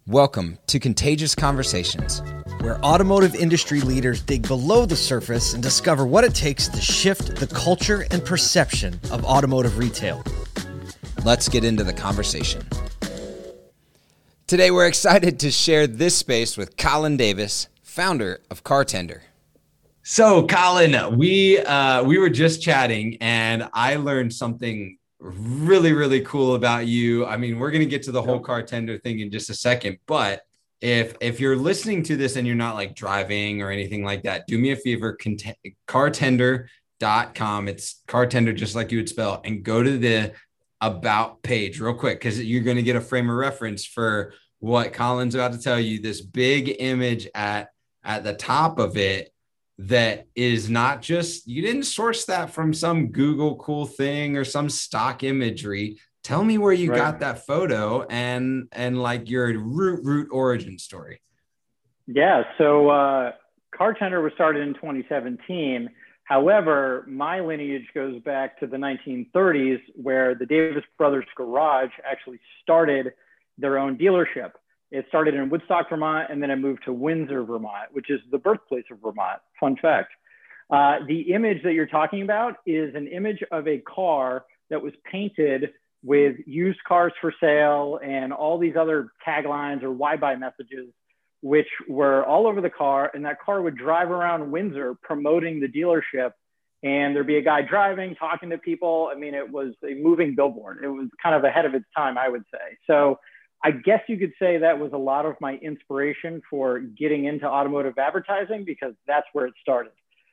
Welcome to Contagious Conversations, where automotive industry leaders dig below the surface and discover what it takes to shift the culture and perception of automotive retail. Let's get into the conversation. Today, we're excited to share this space with Colin Davis, founder of CarTender. So, Colin, we were just chatting, and I learned something really cool about you. I mean, we're going to get to the whole CarTender thing in just a second, but if you're listening to this and you're not like driving or anything like that, do me a favor, cartender.com. It's CarTender, just like you would spell, and go to the about page real quick, because you're going to get a frame of reference for what Colin's about to tell you. This big image at the top of it that is not just, you didn't source that from some Google cool thing or some stock imagery. Tell me where you got that photo and like your root origin story. Yeah. So CarTender was started in 2017. However, my lineage goes back to the 1930s, where the Davis Brothers Garage actually started their own dealership. It started in Woodstock, Vermont, and then it moved to Windsor, Vermont, which is the birthplace of Vermont. Fun fact. The image that you're talking about is an image of a car that was painted with used cars for sale and all these other taglines or why buy messages, which were all over the car. And that car would drive around Windsor promoting the dealership. And there'd be a guy driving, talking to people. I mean, it was a moving billboard. It was kind of ahead of its time, I would say. So I guess you could say that was a lot of my inspiration for getting into automotive advertising, because that's where it started.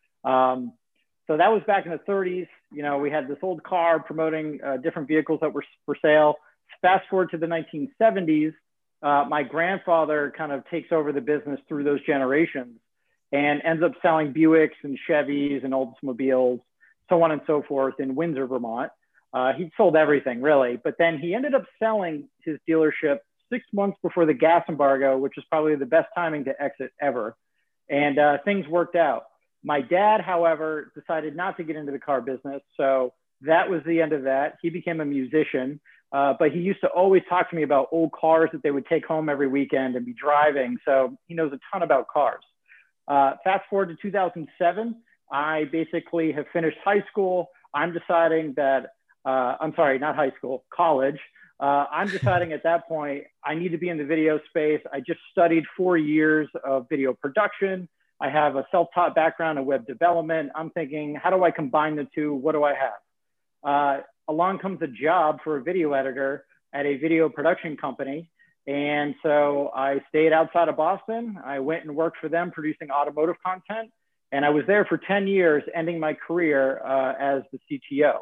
So that was back in the 30s. You know, we had this old car promoting different vehicles that were for sale. Fast forward to the 1970s, my grandfather kind of takes over the business through those generations and ends up selling Buicks and Chevys and Oldsmobiles, so on and so forth, in Windsor, Vermont. He sold everything, really. But then he ended up selling his dealership 6 months before the gas embargo, which is probably the best timing to exit ever. And things worked out. My dad, however, decided not to get into the car business. So that was the end of that. He became a musician, but he used to always talk to me about old cars that they would take home every weekend and be driving. So he knows a ton about cars. Fast forward to 2007, I basically have finished high school. I'm deciding that I'm sorry, not high school, college. I'm deciding at that point, I need to be in the video space. I just studied 4 years of video production. I have a self-taught background in web development. I'm thinking, how do I combine the two? What do I have? Along comes a job for a video editor at a video production company. And so I stayed outside of Boston. I went and worked for them producing automotive content. And I was there for 10 years, ending my career as the CTO.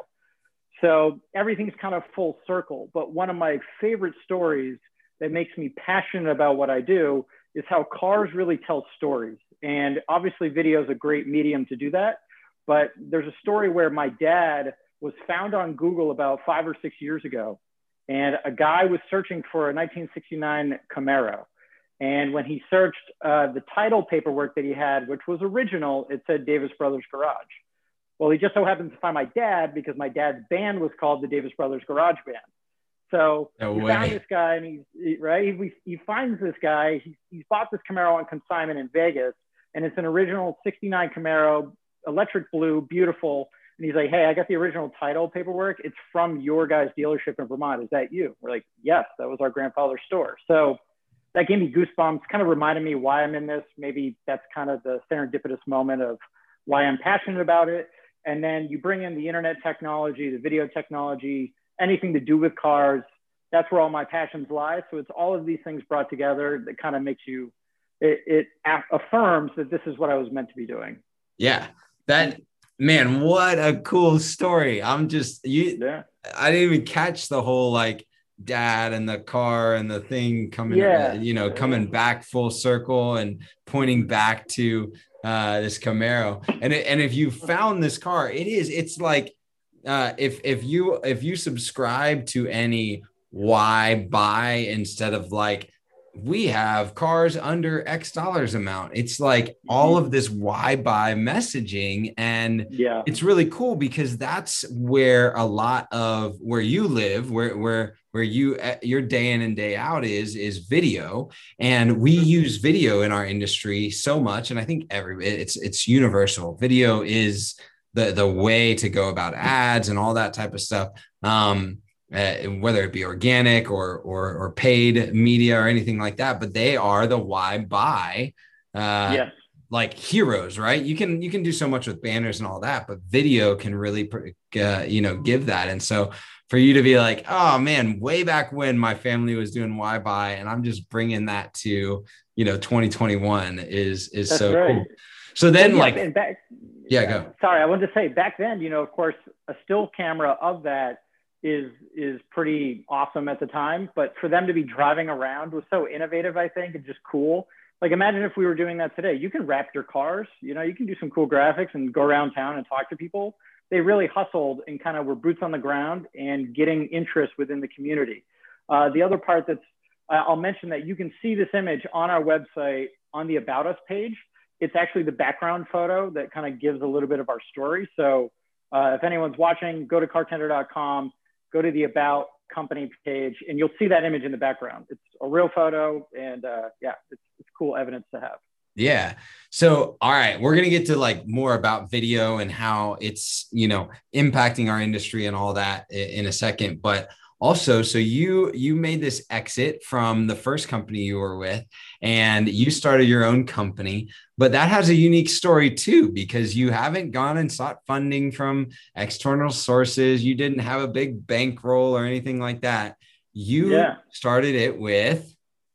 So everything's kind of full circle. But one of my favorite stories that makes me passionate about what I do is how cars really tell stories. And obviously video is a great medium to do that. But there's a story where my dad was found on Google about 5 or 6 years ago. And a guy was searching for a 1969 Camaro. And when he searched the title paperwork that he had, which was original, it said Davis Brothers Garage. Well, he just so happens to find my dad because my dad's band was called the Davis Brothers Garage Band. So he found this guy, and he finds this guy. He's bought this Camaro on consignment in Vegas, and it's an original 69 Camaro, electric blue, beautiful. And he's like, hey, I got the original title paperwork. It's from your guy's dealership in Vermont. Is that you? We're like, yes, that was our grandfather's store. So that gave me goosebumps, kind of reminded me why I'm in this. Maybe that's kind of the serendipitous moment of why I'm passionate about it. And then you bring in the internet technology, the video technology, anything to do with cars. That's where all my passions lie. So it's all of these things brought together that kind of makes you, it affirms that this is what I was meant to be doing. Yeah. Man, what a cool story. I didn't even catch the whole like dad and the car and the thing coming, coming back full circle and pointing back to this Camaro. And if you found this car, it's like if you subscribe to any why buy instead of like we have cars under X dollars amount. It's like all of this why buy messaging. And Yeah. it's really cool because that's where a lot of where you live, where you your day in and day out is video. And we use video in our industry so much. And I think it's universal. Video is the way to go about ads and all that type of stuff. Whether it be organic or paid media or anything like that, but they are the why buy, Yes. like heroes, right? You can do so much with banners and all that, but video can really, give that. And so for you to be like, oh man, way back when my family was doing why buy, and I'm just bringing that to 2021 is That's so right. cool. So then, go. Sorry, I wanted to say back then, of course, a still camera of that is pretty awesome at the time, but for them to be driving around was so innovative, I think, and just cool. Like, imagine if we were doing that today. You can wrap your cars, you can do some cool graphics and go around town and talk to people. They really hustled and kind of were boots on the ground and getting interest within the community. The other part I'll mention that you can see this image on our website on the About Us page. It's actually the background photo that kind of gives a little bit of our story. So if anyone's watching, go to cartender.com, go to the About Company page, and you'll see that image in the background. It's a real photo, and it's cool evidence to have. Yeah. So, all right, we're going to get to more about video and how it's, impacting our industry and all that in a second. But also, so you made this exit from the first company you were with, and you started your own company, but that has a unique story too, because you haven't gone and sought funding from external sources. You didn't have a big bankroll or anything like that. You started it with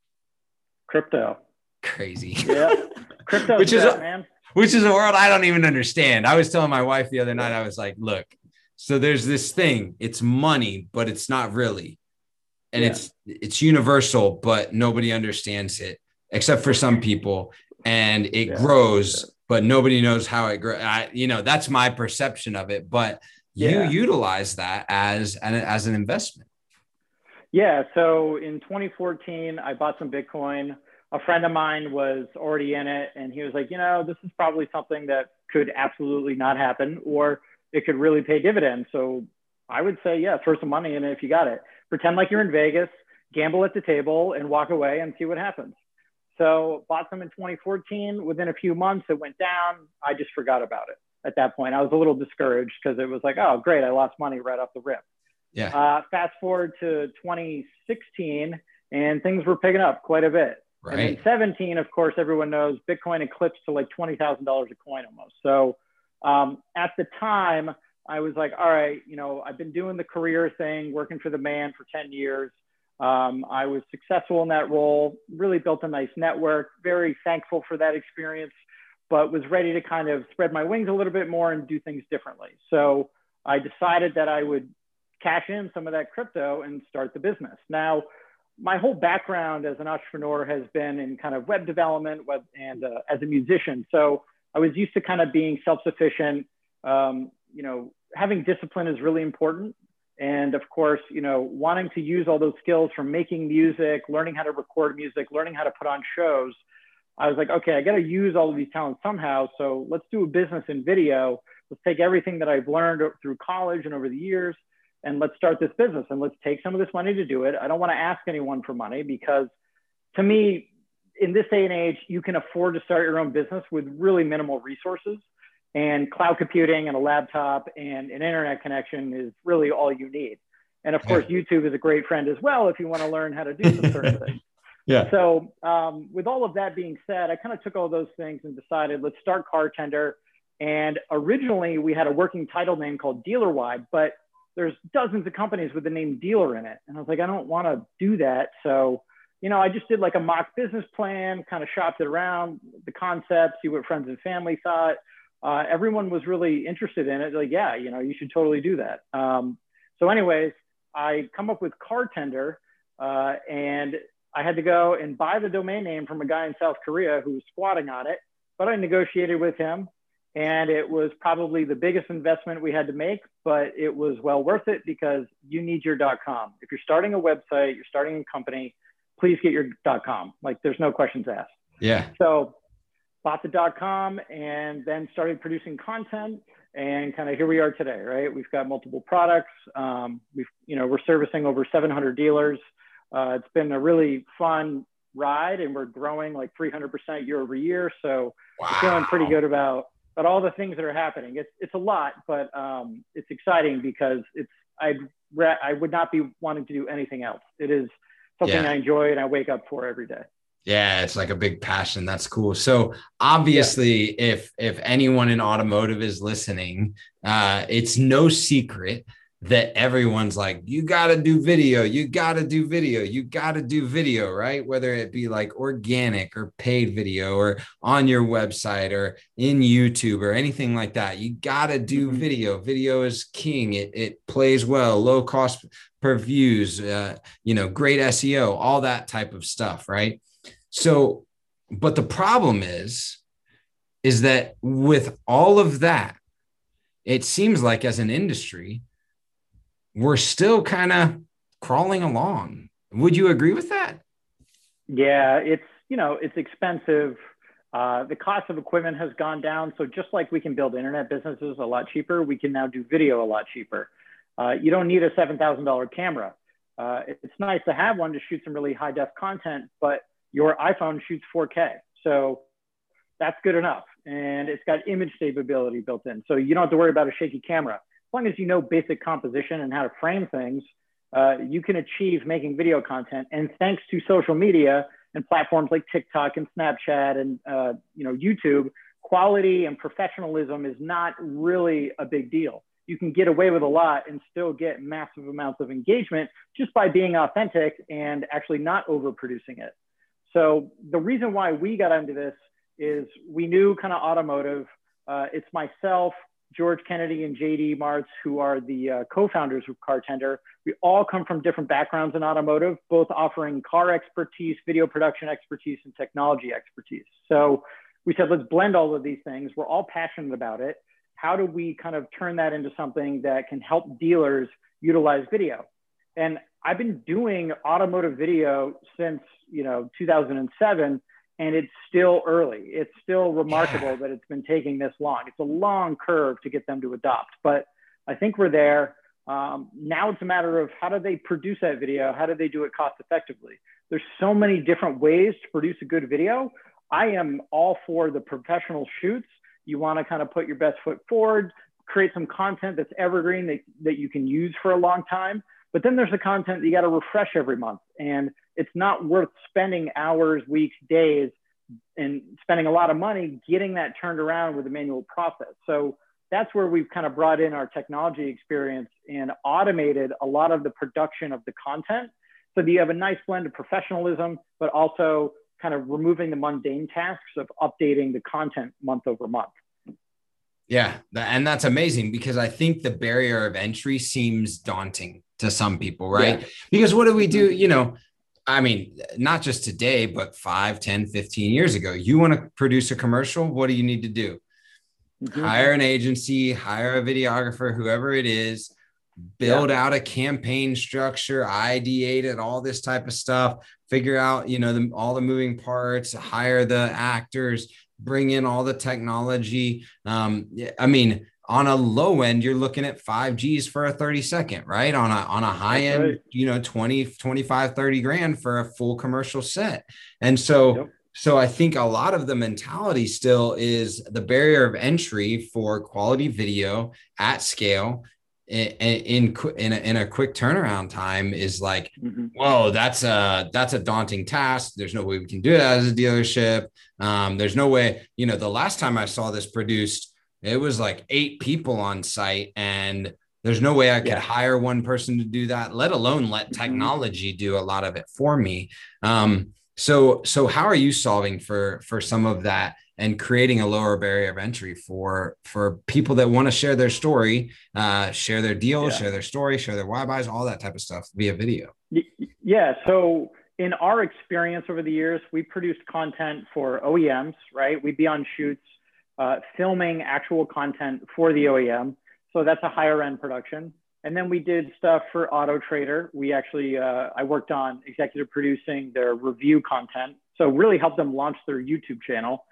crypto. Crazy. Yeah. Crypto, which is a world I don't even understand. I was telling my wife the other night, I was like, look, so there's this thing, it's money, but it's not really. And it's universal, but nobody understands it except for some people. And it grows, but nobody knows how it grows. That's my perception of it, but you utilize that as an investment. Yeah. So in 2014, I bought some Bitcoin. A friend of mine was already in it, and he was like, this is probably something that could absolutely not happen, or it could really pay dividends. So I would say, throw some money in it if you got it. Pretend like you're in Vegas, gamble at the table, and walk away and see what happens. So bought some in 2014. Within a few months, it went down. I just forgot about it at that point. I was a little discouraged because it was like, oh, great, I lost money right off the rip. Yeah. Fast forward to 2016, and things were picking up quite a bit. Right. And then 17, of course, everyone knows Bitcoin eclipsed to like $20,000 a coin almost. So at the time, I was like, all right, I've been doing the career thing, working for the man for 10 years. I was successful in that role, really built a nice network, very thankful for that experience, but was ready to kind of spread my wings a little bit more and do things differently. So I decided that I would cash in some of that crypto and start the business. Now, my whole background as an entrepreneur has been in kind of web development and as a musician. So I was used to kind of being self-sufficient. Having discipline is really important. And of course, wanting to use all those skills from making music, learning how to record music, learning how to put on shows. I was like, okay, I got to use all of these talents somehow. So let's do a business in video. Let's take everything that I've learned through college and over the years, and let's start this business, and let's take some of this money to do it. I don't want to ask anyone for money because, to me, in this day and age, you can afford to start your own business with really minimal resources, and cloud computing and a laptop and an internet connection is really all you need. And of course, YouTube is a great friend as well if you want to learn how to do some certain things. Yeah. So with all of that being said, I kind of took all those things and decided, let's start Cartender. And originally we had a working title name called DealerWide, but there's dozens of companies with the name dealer in it. And I was like, I don't want to do that. So, I just did like a mock business plan, kind of shopped it around, the concept, see what friends and family thought. Everyone was really interested in it. Like, yeah, you should totally do that. So anyways, I come up with Cartender, and I had to go and buy the domain name from a guy in South Korea who was squatting on it, but I negotiated with him. And it was probably the biggest investment we had to make, but it was well worth it because you need your .com. If you're starting a website, you're starting a company, please get your .com. Like there's no questions asked. Yeah. So bought the .com and then started producing content, and kind of here we are today, right? We've got multiple products. We're servicing over 700 dealers. It's been a really fun ride, and we're growing like 300% year over year. So wow. We're feeling pretty good about all the things that are happening. It's a lot, but it's exciting because I would not be wanting to do anything else. It is something I enjoy and I wake up for every day. Yeah, it's like a big passion. That's cool. So obviously, if anyone in automotive is listening, it's no secret that everyone's like, you got to do video, you got to do video, you got to do video, right? Whether it be like organic or paid video or on your website or in YouTube or anything like that, you got to do video. Video is king. It plays well, low cost per views, great SEO, all that type of stuff, right? So, but the problem is that with all of that, it seems like as an industry, we're still kind of crawling along. Would you agree with that? Yeah, it's expensive. The cost of equipment has gone down. So just like we can build internet businesses a lot cheaper, we can now do video a lot cheaper. You don't need a $7,000 camera. It's nice to have one to shoot some really high def content, but your iPhone shoots 4K. So that's good enough. And it's got image stability built in. So you don't have to worry about a shaky camera. As long as you know basic composition and how to frame things, you can achieve making video content. And thanks to social media and platforms like TikTok and Snapchat and YouTube, quality and professionalism is not really a big deal. You can get away with a lot and still get massive amounts of engagement just by being authentic and actually not overproducing it. So the reason why we got into this is we knew kind of automotive. It's myself, George Kennedy, and JD Martz, who are the co-founders of Cartender. We all come from different backgrounds in automotive, both offering car expertise, video production expertise, and technology expertise. So we said, let's blend all of these things. We're all passionate about it. How do we kind of turn that into something that can help dealers utilize video? And I've been doing automotive video since 2007, and it's still early. It's still remarkable that it's been taking this long. It's a long curve to get them to adopt, but I think we're there. Now it's a matter of how do they produce that video? How do they do it cost effectively? There's so many different ways to produce a good video. I am all for the professional shoots. You want to kind of put your best foot forward, create some content that's evergreen that you can use for a long time. But then there's the content that you got to refresh every month. And it's not worth spending hours, weeks, days, and spending a lot of money getting that turned around with a manual process. So that's where we've kind of brought in our technology experience and automated a lot of the production of the content. So that you have a nice blend of professionalism, but also kind of removing the mundane tasks of updating the content month over month. Yeah. And that's amazing because I think the barrier of entry seems daunting to some people, right? Yeah. Because what do we do? I mean, not just today, but 5, 10, 15 years ago, you want to produce a commercial. What do you need to do? Mm-hmm. Hire an agency, hire a videographer, whoever it is, build out a campaign structure, ideate it, all this type of stuff, figure out, all the moving parts, hire the actors, bring in all the technology. I mean, on a low end, you're looking at 5 G's for a 30-second, right? On a high end, 20, 25, 30 grand for a full commercial set. And so, So I think a lot of the mentality still is the barrier of entry for quality video at scale in a quick turnaround time is like, whoa, that's a daunting task. There's no way we can do it as a dealership. There's no way, the last time I saw this produced, it was like 8 people on site, and there's no way I could hire one person to do that, let alone let technology do a lot of it for me. So how are you solving for some of that and creating a lower barrier of entry for people that want to share their story, share their deal, share their story, share their why buys, all that type of stuff via video? Yeah. So in our experience over the years, we produced content for OEMs, right? We'd be on shoots, filming actual content for the OEM. So that's a higher end production. And then we did stuff for Auto Trader. We actually, I worked on executive producing their review content. So really helped them launch their YouTube channel.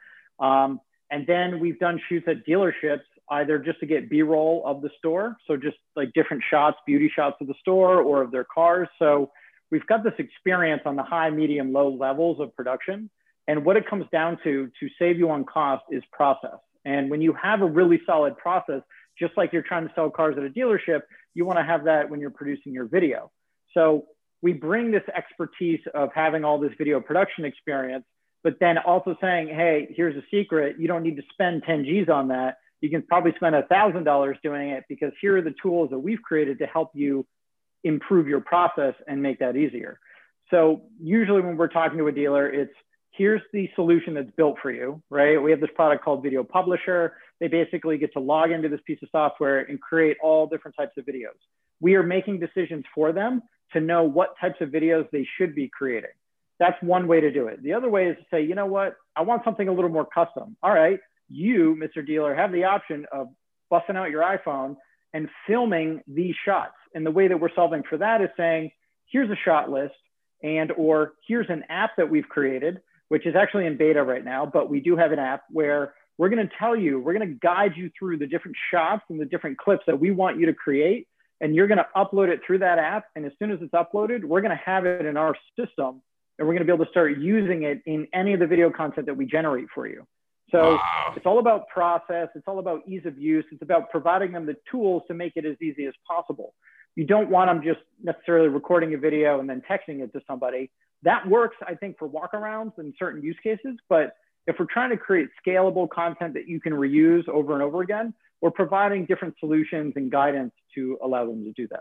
And then we've done shoots at dealerships, either just to get B-roll of the store. So just like different shots, beauty shots of the store or of their cars. So we've got this experience on the high, medium, low levels of production. And what it comes down to save you on cost is process. And when you have a really solid process, just like you're trying to sell cars at a dealership, you want to have that when you're producing your video. So we bring this expertise of having all this video production experience, but then also saying, hey, here's a secret. You don't need to spend 10 G's on that. You can probably spend $1,000 doing it because here are the tools that we've created to help you improve your process and make that easier. So usually when we're talking to a dealer, it's here's the solution that's built for you, right? We have this product called Video Publisher. They basically get to log into this piece of software and create all different types of videos. We are making decisions for them to know what types of videos they should be creating. That's one way to do it. The other way is to say, you know what? I want something a little more custom. All right, you, Mr. Dealer, have the option of busting out your iPhone and filming these shots. And the way that we're solving for that is saying, here's a shot list and, or here's an app that we've created, which is actually in beta right now, but we do have an app where we're going to tell you, we're going to guide you through the different shots and the different clips that we want you to create. And you're going to upload it through that app. And as soon as it's uploaded, we're going to have it in our system and we're going to be able to start using it in any of the video content that we generate for you. So wow. It's all about process. It's all about ease of use. It's about providing them the tools to make it as easy as possible. You don't want them just necessarily recording a video and then texting it to somebody. That works, I think, for walkarounds in certain use cases. But if we're trying to create scalable content that you can reuse over and over again, we're providing different solutions and guidance to allow them to do that.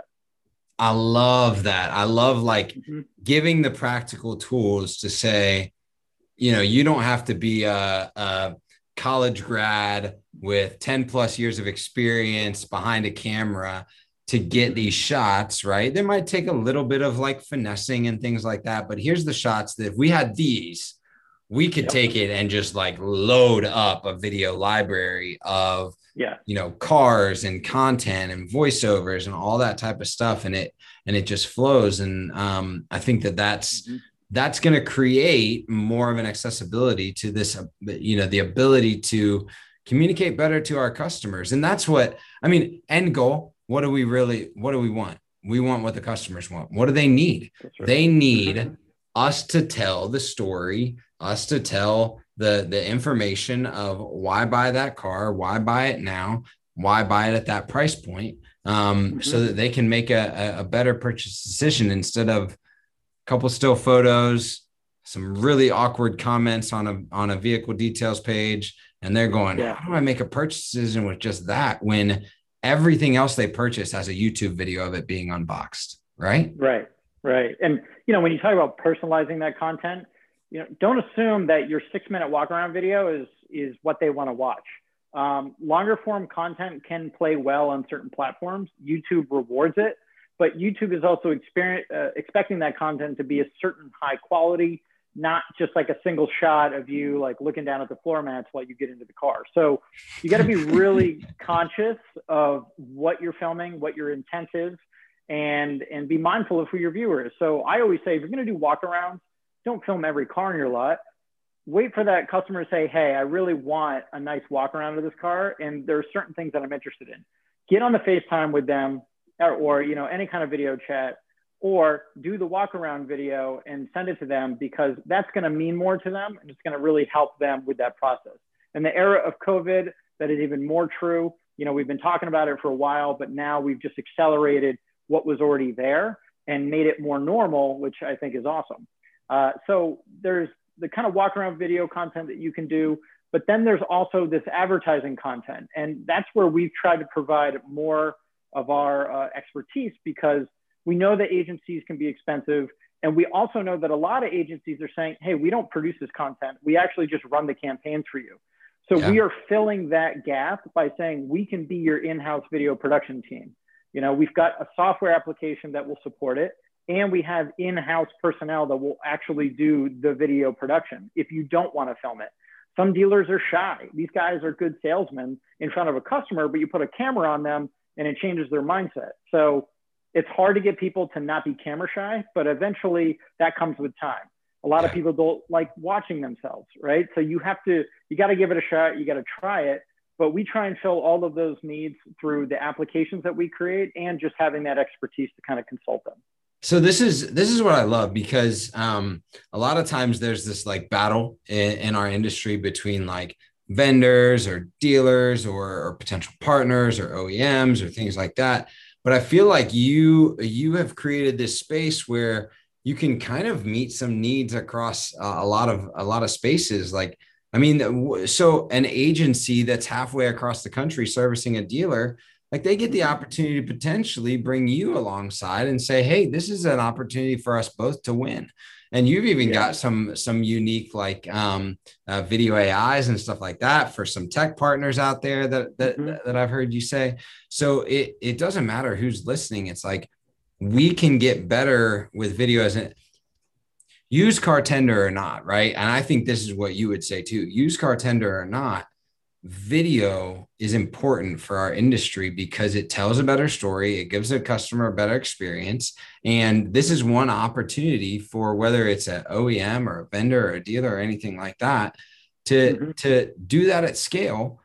I love that. I love giving the practical tools to say, you know, you don't have to be a college grad with 10 plus years of experience behind a camera to get these shots, right? They might take a little bit of like finessing and things like that, but here's the shots that if we had these, we could take it and just like load up a video library of, you know, cars and content and voiceovers and all that type of stuff. And it just flows. And I think that's going to create more of an accessibility to this, you know, the ability to communicate better to our customers. And that's what, I mean, end goal. What do we want? We want what the customers want. What do they need? Right. They need us to tell the story, us to tell the information of why buy that car, why buy it now, why buy it at that price point, so that they can make a better purchase decision instead of a couple still photos, some really awkward comments on a vehicle details page. And they're going, how do I make a purchase decision with just that when everything else they purchase has a YouTube video of it being unboxed, right? Right. And, you know, when you talk about personalizing that content, you know, don't assume that your 6-minute walk around video is what they want to watch. Longer form content can play well on certain platforms. YouTube rewards it, but YouTube is also expecting that content to be a certain high quality, not just like a single shot of you like looking down at the floor mats while you get into the car. So you got to be really conscious of what you're filming, what your intent is, and be mindful of who your viewer is. So I always say, if you're going to do walkarounds, don't film every car in your lot. Wait for that customer to say, hey, I really want a nice walk around of this car. And there are certain things that I'm interested in. Get on the FaceTime with them or you know, any kind of video chat, or do the walk around video and send it to them, because that's going to mean more to them. And it's going to really help them with that process. In the era of COVID, that is even more true. You know, we've been talking about it for a while, but now we've just accelerated what was already there and made it more normal, which I think is awesome. So there's the kind of walk around video content that you can do, but then there's also this advertising content. And that's where we've tried to provide more of our expertise, because we know that agencies can be expensive. And we also know that a lot of agencies are saying, hey, we don't produce this content. We actually just run the campaigns for you. So we are filling that gap by saying we can be your in-house video production team. You know, we've got a software application that will support it. And we have in-house personnel that will actually do the video production if you don't want to film it. Some dealers are shy. These guys are good salesmen in front of a customer, but you put a camera on them, and it changes their mindset. So it's hard to get people to not be camera shy, but eventually that comes with time. A lot of people don't like watching themselves, right? So you got to give it a shot. You got to try it. But we try and fill all of those needs through the applications that we create and just having that expertise to kind of consult them. So this is what I love, because a lot of times there's this like battle in our industry between like vendors or dealers or potential partners or OEMs or things like that. But I feel like you have created this space where you can kind of meet some needs across a lot of spaces. Like, I mean, so an agency that's halfway across the country servicing a dealer, like they get the opportunity to potentially bring you alongside and say, hey, this is an opportunity for us both to win. And you've even got some unique like video AIs and stuff like that for some tech partners out there that I've heard you say. So it doesn't matter who's listening. It's like, we can get better with video as an used car tender or not, right? And I think this is what you would say too. Used car tender or not, video is important for our industry because it tells a better story. It gives the customer a better experience. And this is one opportunity for whether it's an OEM or a vendor or a dealer or anything like that to do that at scale.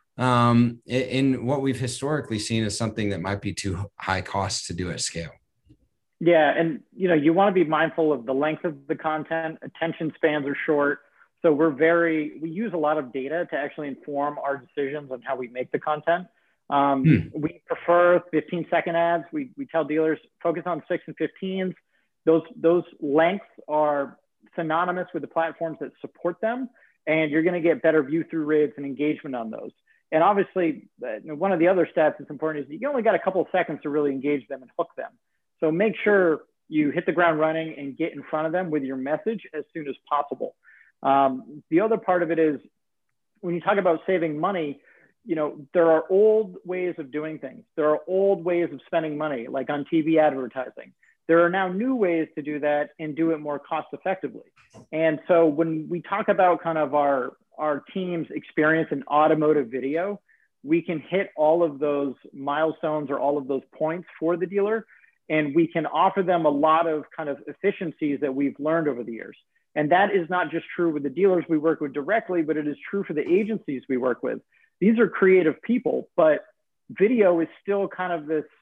In what we've historically seen is something that might be too high cost to do at scale. Yeah. And, you want to be mindful of the length of the content. Attention spans are short. So we use a lot of data to actually inform our decisions on how we make the content. We prefer 15-second ads. We tell dealers, focus on 6 and 15s. Those lengths are synonymous with the platforms that support them, and you're going to get better view through rates and engagement on those. And obviously, one of the other stats that's important is you only got a couple of seconds to really engage them and hook them. So make sure you hit the ground running and get in front of them with your message as soon as possible. The other part of it is when you talk about saving money, there are old ways of doing things. There are old ways of spending money, like on TV advertising. There are now new ways to do that and do it more cost effectively. And so when we talk about kind of our team's experience in automotive video, we can hit all of those milestones or all of those points for the dealer. And we can offer them a lot of kind of efficiencies that we've learned over the years. And that is not just true with the dealers we work with directly, but it is true for the agencies we work with. These are creative people, but video is still kind of this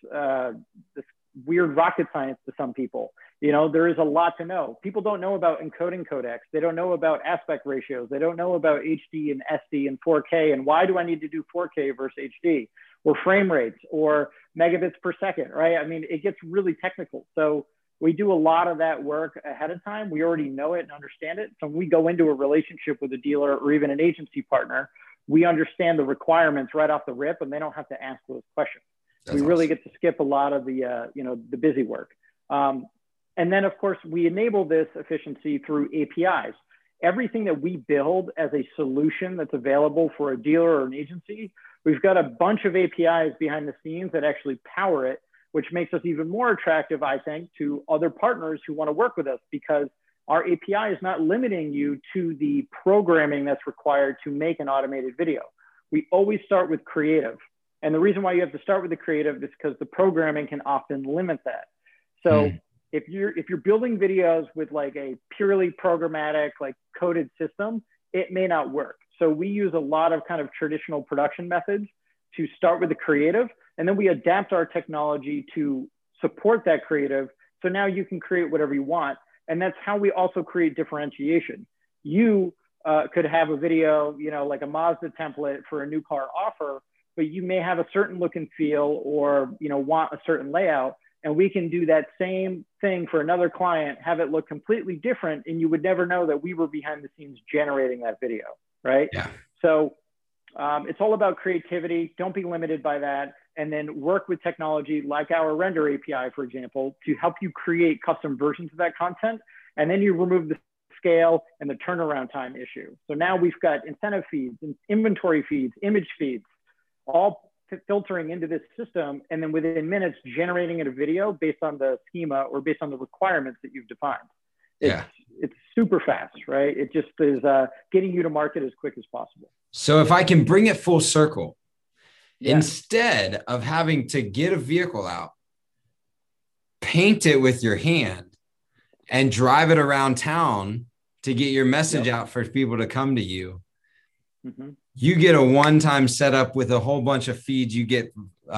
weird rocket science to some people. There is a lot to know. People don't know about encoding codecs. They don't know about aspect ratios. They don't know about HD and SD and 4K. And why do I need to do 4K versus HD, or frame rates or megabits per second, right? I mean, it gets really technical. So we do a lot of that work ahead of time. We already know it and understand it. So when we go into a relationship with a dealer or even an agency partner, we understand the requirements right off the rip, and they don't have to ask those questions. We really get to skip a lot of the busy work. And then, of course, we enable this efficiency through APIs. Everything that we build as a solution that's available for a dealer or an agency, we've got a bunch of APIs behind the scenes that actually power it, which makes us even more attractive, I think, to other partners who want to work with us, because our API is not limiting you to the programming that's required to make an automated video. We always start with creative. And the reason why you have to start with the creative is because the programming can often limit that. So if you're building videos with like a purely programmatic, like coded system, it may not work. So we use a lot of kind of traditional production methods to start with the creative, and then we adapt our technology to support that creative. So now you can create whatever you want. And that's how we also create differentiation. You could have a video, like a Mazda template for a new car offer, but you may have a certain look and feel or, want a certain layout. And we can do that same thing for another client, have it look completely different. And you would never know that we were behind the scenes generating that video, right? Yeah. So it's all about creativity. Don't be limited by that. And then work with technology like our render API, for example, to help you create custom versions of that content. And then you remove the scale and the turnaround time issue. So now we've got incentive feeds, inventory feeds, image feeds, all filtering into this system. And then within minutes, generating a video based on the schema or based on the requirements that you've defined. It's super fast, right? It just is getting you to market as quick as possible. So if I can bring it full circle, Yeah. Instead of having to get a vehicle out, paint it with your hand, and drive it around town to get your message out for people to come to you. Mm-hmm. You get a one-time setup with a whole bunch of feeds. You get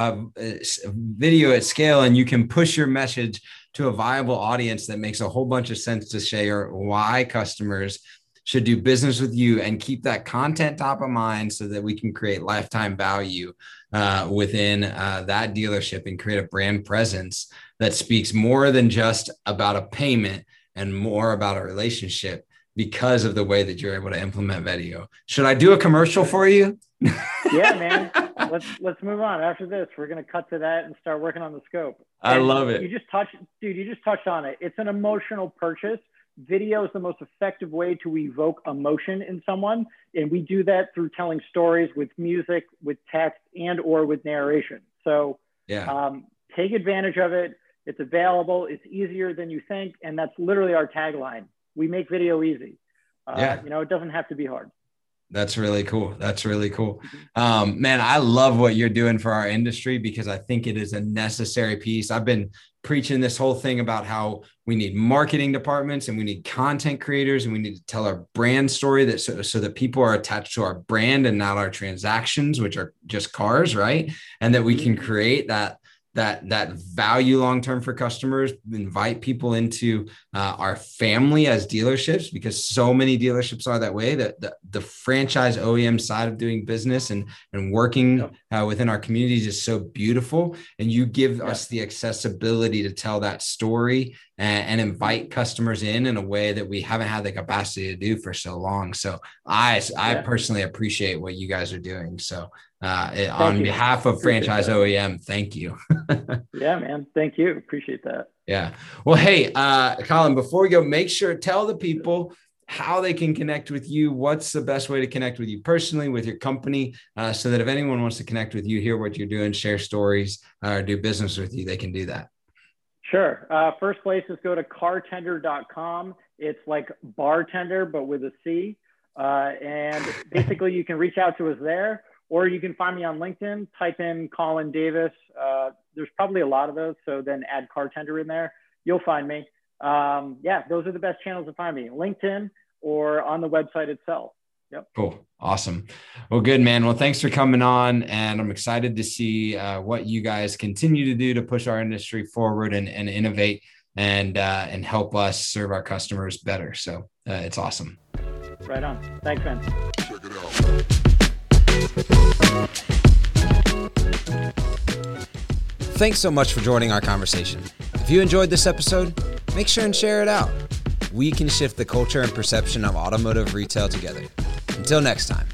video at scale, and you can push your message to a viable audience that makes a whole bunch of sense to share why customers should do business with you, and keep that content top of mind so that we can create lifetime value within that dealership and create a brand presence that speaks more than just about a payment and more about a relationship because of the way that you're able to implement video. Should I do a commercial for you? Yeah, man. Let's move on. After this, we're going to cut to that and start working on the scope. I love it. You just touched on it. It's an emotional purchase. Video is the most effective way to evoke emotion in someone. And we do that through telling stories with music, with text, and or with narration. So take advantage of it. It's available. It's easier than you think. And that's literally our tagline. We make video easy. It doesn't have to be hard. That's really cool. Man, I love what you're doing for our industry, because I think it is a necessary piece. I've been preaching this whole thing about how we need marketing departments, and we need content creators, and we need to tell our brand story that so that people are attached to our brand and not our transactions, which are just cars, right? And that we can create that value long-term for customers, invite people into our family as dealerships, because so many dealerships are that way. That the franchise OEM side of doing business and working within our communities is so beautiful. And you give us the accessibility to tell that story and invite customers in a way that we haven't had the capacity to do for so long. So I personally appreciate what you guys are doing. So on behalf of Franchise OEM, thank you. Yeah, man. Thank you. Appreciate that. Yeah. Well, hey, Colin, before we go, make sure tell the people how they can connect with you. What's the best way to connect with you personally, with your company, so that if anyone wants to connect with you, hear what you're doing, share stories, or do business with you, they can do that. Sure. First place is go to cartender.com. It's like bartender, but with a C. And basically you can reach out to us there, or you can find me on LinkedIn, type in Colin Davis. There's probably a lot of those. So then add Cartender in there. You'll find me. Those are the best channels to find me. LinkedIn or on the website itself. Yep. Cool. Awesome. Well, good, man. Well, thanks for coming on. And I'm excited to see what you guys continue to do to push our industry forward and innovate and help us serve our customers better. So it's awesome. Right on. Thanks, man. Check it out. Thanks so much for joining our conversation. If you enjoyed this episode, make sure and share it out. We can shift the culture and perception of automotive retail together. Until next time.